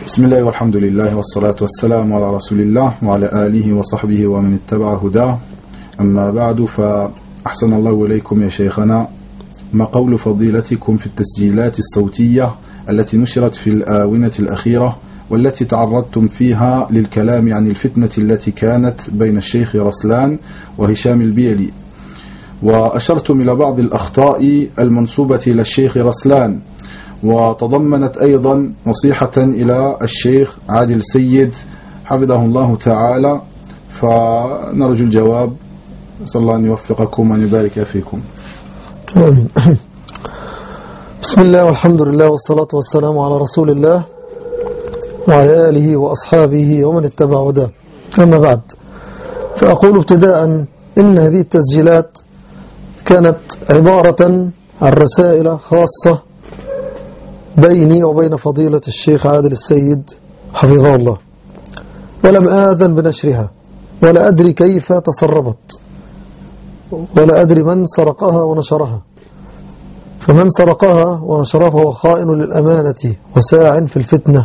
بسم الله والحمد لله والصلاة والسلام على رسول الله وعلى آله وصحبه ومن اتبع هداه. أما بعد، فأحسن الله إليكم يا شيخنا. ما قول فضيلتكم في التسجيلات الصوتية التي نشرت في الآونة الأخيرة والتي تعرضتم فيها للكلام عن الفتنة التي كانت بين الشيخ رسلان وهشام البيلي، وأشرتم إلى بعض الأخطاء المنسوبة إلى الشيخ رسلان، وتضمنت أيضا نصيحة إلى الشيخ عادل سيد حفظه الله تعالى، فنرجو الجواب. صلى الله أن يوفقكم وأن يبارك فيكم. آمين. بسم الله والحمد لله والصلاة والسلام على رسول الله وعلى آله وأصحابه ومن اتبع هداه. أما بعد، فأقول ابتداء إن هذه التسجيلات كانت عبارة عن رسائل خاصة بيني وبين فضيلة الشيخ عادل السيد حفظه الله، ولم آذن بنشرها ولا أدري كيف تسربت ولا أدري من سرقها ونشرها، فمن سرقها ونشرها فهو خائن للأمانة وساع في الفتنة.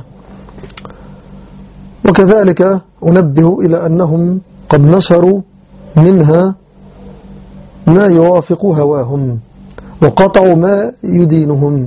وكذلك أنبه إلى أنهم قد نشروا منها ما يوافق هواهم وقطعوا ما يدينهم،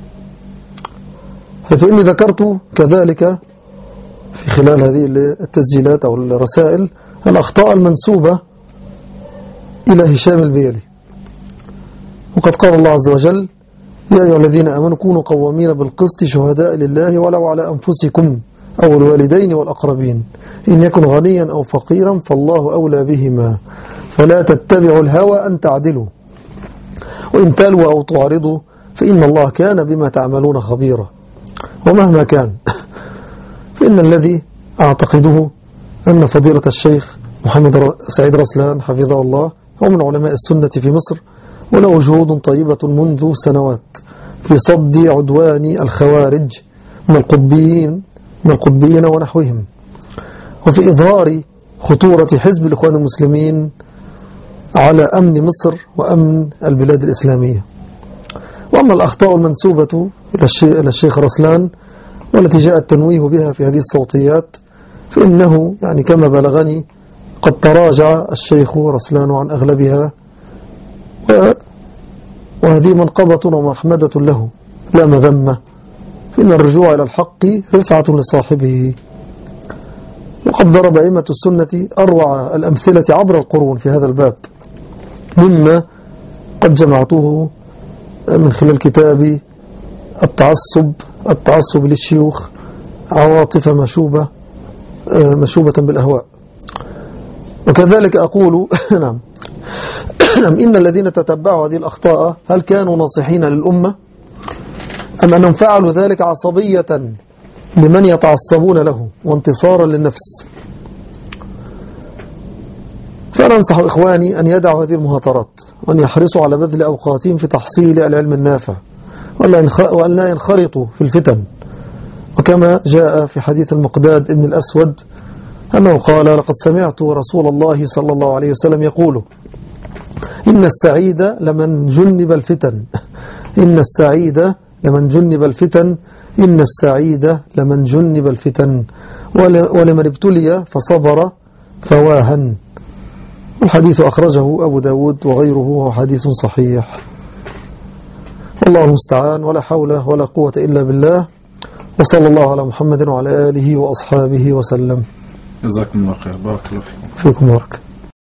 حيث إني ذكرت كذلك في خلال هذه التسجيلات أو الرسائل الأخطاء المنسوبة إلى هشام البيلي. وقد قال الله عز وجل: يا أيها الذين آمنوا كونوا قوامين بالقسط شهداء لله ولو على أنفسكم أو الوالدين والأقربين إن يكن غنيا أو فقيرا فالله أولى بهما فلا تتبعوا الهوى أن تعدلوا وإن تلوا أو تعرضوا فإن الله كان بما تعملون خبيرا. ومهما كان، فإن الذي أعتقده أن فضيلة الشيخ محمد سعيد رسلان حفظه الله هو من علماء السنة في مصر، وله جهود طيبة منذ سنوات في صد عدوان الخوارج من القطبيين ونحوهم، وفي إظهار خطورة حزب الإخوان المسلمين على أمن مصر وأمن البلاد الإسلامية. وأما الأخطاء المنسوبة إلى الشيخ رسلان والتي جاء التنويه بها في هذه الصوتيات، فإنه يعني كما بلغني قد تراجع الشيخ رسلان عن أغلبها، وهذه منقبة ومحمدة له لا مذمة، فإن الرجوع إلى الحق رفعة لصاحبه. وقد ضرب أئمة السنة أروع الأمثلة عبر القرون في هذا الباب، مما قد جمعته من خلال كتابي التعصب للشيوخ عواطف مشوبة بالأهواء. وكذلك أقول نعم إن الذين تتبعوا هذه الأخطاء هل كانوا ناصحين للأمة أم أنهم فعلوا ذلك عصبية لمن يتعصبون له وانتصارا للنفس؟ فأنا أنصح إخواني أن يدعوا هذه المهاترات وأن يحرصوا على بذل أوقاتهم في تحصيل العلم النافع وأن لا ينخرطوا في الفتن. وكما جاء في حديث المقداد ابن الأسود أنه قال: لقد سمعت رسول الله صلى الله عليه وسلم يقول: إن السعيد لمن جنب الفتن إن السعيد لمن جنب الفتن إن السعيد لمن جنب الفتن ولمن ابتلي فصبر فواهن. الحديث أخرجه أبو داود وغيره وهو حديث صحيح. والله المستعان، ولا حول ولا قوة إلا بالله، وصلى الله على محمد وعلى آله وأصحابه وسلم. جزاكم الله خير. بارك الله فيكم بارك.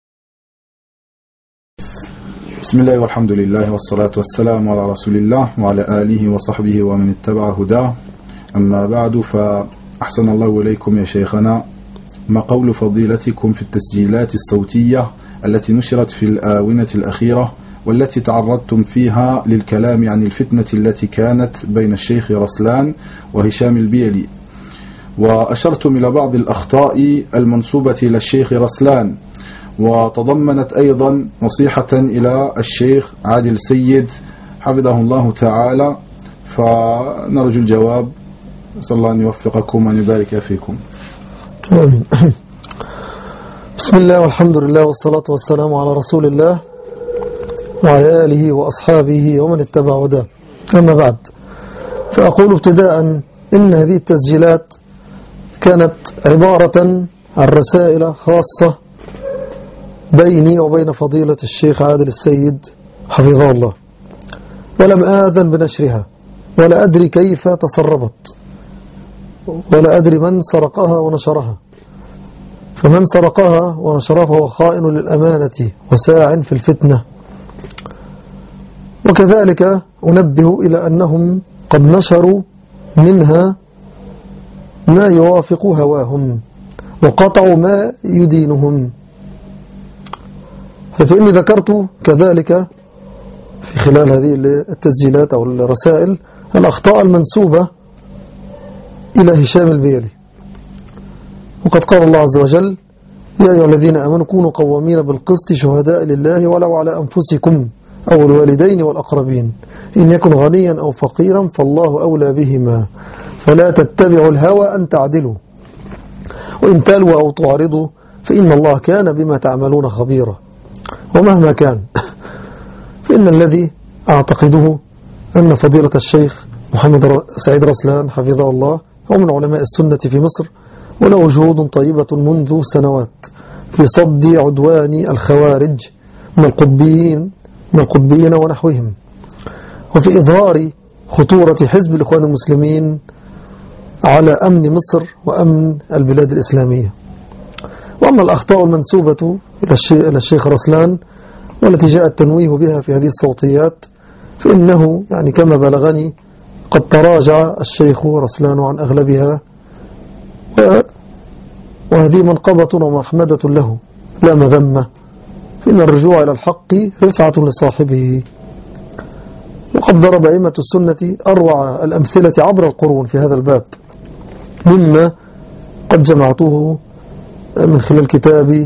بسم الله والحمد لله والصلاة والسلام على رسول الله وعلى آله وصحبه ومن اتبع هداه. أما بعد، فأحسن الله إليكم يا شيخنا. ما قول فضيلتكم في التسجيلات الصوتية التي نشرت في الآونة الأخيرة والتي تعرضتم فيها للكلام عن الفتنة التي كانت بين الشيخ رسلان وهشام البيلي، وأشرتم إلى بعض الأخطاء المنسوبة إلى الشيخ رسلان، وتضمنت أيضا نصيحة إلى الشيخ عادل سيد حفظه الله تعالى، فنرجو الجواب. صلى الله أن يوفقكم وأن يبارك فيكم. آمين. بسم الله والحمد لله والصلاة والسلام على رسول الله وعلى آله وأصحابه ومن اتبع هداه. أما بعد، فأقول ابتداء إن هذه التسجيلات كانت عبارة عن رسائل خاصة بيني وبين فضيلة الشيخ عادل السيد حفظه الله، ولم آذن بنشرها ولا أدري كيف تسربت ولا أدري من سرقها ونشرها، فمن سرقها ونشرها فهو خائن للأمانة وساع في الفتنة. وكذلك أنبه إلى أنهم قد نشروا منها ما يوافق هواهم وقطعوا ما يدينهم، حيث إني ذكرت كذلك في خلال هذه التسجيلات أو الرسائل الأخطاء المنسوبة إلى هشام البيلي. وقد قال الله عز وجل: يا أيها الذين آمنوا كونوا قوامين بالقسط شهداء لله ولو على أنفسكم أو الوالدين والأقربين إن يكن غنيا أو فقيرا فالله أولى بهما فلا تتبعوا الهوى أن تعدلوا وإن تلووا أو تعرضوا فإن الله كان بما تعملون خبيرا. ومهما كان فإن الذي أعتقده أن فضيلة الشيخ محمد سعيد رسلان حفظه الله هو من علماء السنة في مصر، وله جهود طيبة منذ سنوات في صد عدوان الخوارج من القطبيين ونحوهم، وفي إظهار خطورة حزب الإخوان المسلمين على أمن مصر وأمن البلاد الإسلامية. وأما الأخطاء المنسوبة إلى الشيخ رسلان والتي جاء التنويه بها في هذه الصوتيات فإنه يعني كما بلغني قد تراجع الشيخ رسلان عن أغلبها، وهذه منقبة ومحمدة له لا مذمة، فإن الرجوع إلى الحق رفعة لصاحبه. وقد ضرب أئمة السنة أروع الأمثلة عبر القرون في هذا الباب، مما قد جمعته من خلال كتاب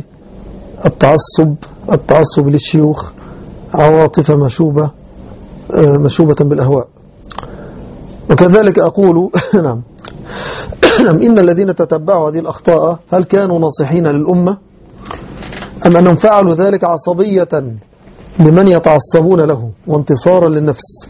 التعصب للشيوخ عواطف مشوبة بالأهواء. وكذلك أقول نعم إن الذين تتبعوا هذه الأخطاء هل كانوا ناصحين للأمة أم أنهم فعلوا ذلك عصبية لمن يتعصبون له وانتصارا للنفس؟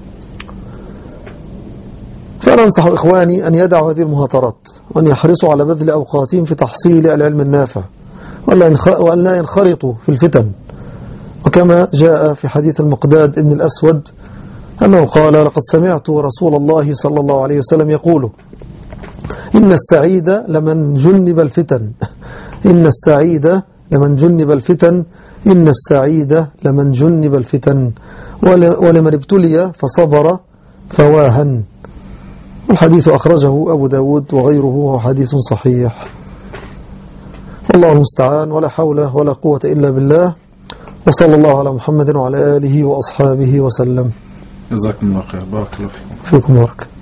فأنا أنصح إخواني أن يدعوا هذه المهاترات وأن يحرصوا على بذل أوقاتهم في تحصيل العلم النافع وأن لا ينخرطوا في الفتن. وكما جاء في حديث المقداد ابن الأسود أنه قال: لقد سمعت رسول الله صلى الله عليه وسلم يقول: إن السعيد لمن جنب الفتن إن السعيد لمن جنب الفتن إن السعيد لمن جنب الفتن ولمن ابتلي فصبر فواهن. والحديث أخرجه أبو داود وغيره وهو حديث صحيح. والله المستعان، ولا حول ولا قوة إلا بالله، وصلى الله على محمد وعلى آله وأصحابه وسلم. جزاكم الله خير، بارك الله فيكم. فيكم بارك.